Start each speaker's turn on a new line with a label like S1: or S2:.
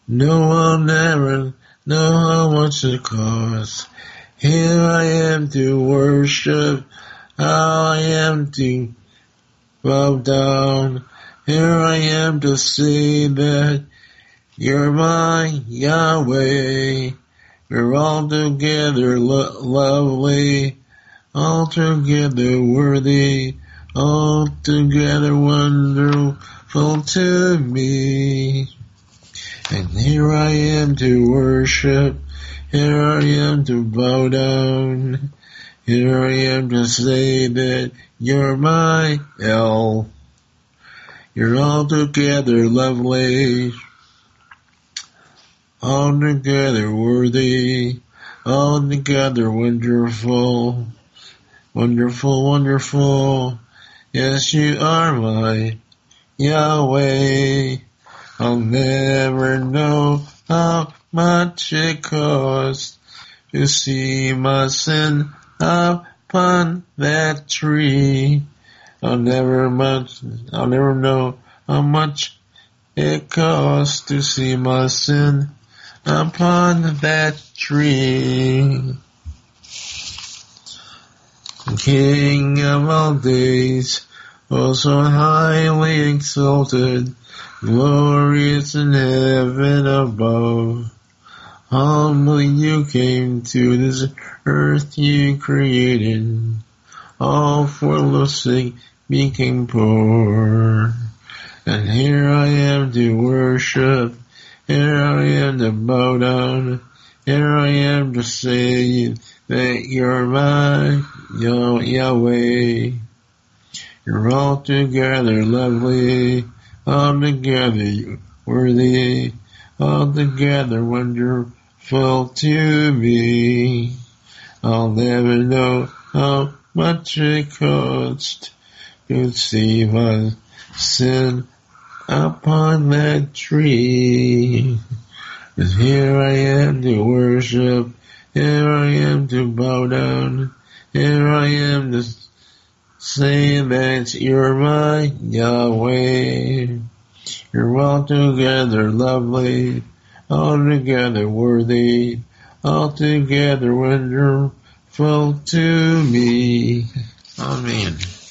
S1: No one ever know how much it costs. Here I am to worship, I am to bow down. Here I am to say that you're my Yahweh. You're altogether lovely, altogether worthy, altogether wonderful to me. And here I am to worship, here I am to bow down, here I am to say that you're my El. You're altogether lovely, altogether worthy, altogether wonderful, wonderful, wonderful. Yes, you are my Yahweh. I'll never know how much it costs to see my sin upon that tree. I'll never know how much it costs to see my sin upon that tree. King of all days, oh so highly exalted, glorious in heaven above. Humbly you came to this earth you created, all for love's sake became poor. And here I am to worship, here I am to bow down, here I am to say that you're my Yahweh. You're altogether lovely, altogether worthy, altogether wonderful to me. I'll never know how much it cost to see my sin upon that tree. And here I am to worship, here I am to bow down, here I am to say that you're my Yahweh. You're altogether lovely, altogether worthy, altogether wonderful to me. Amen.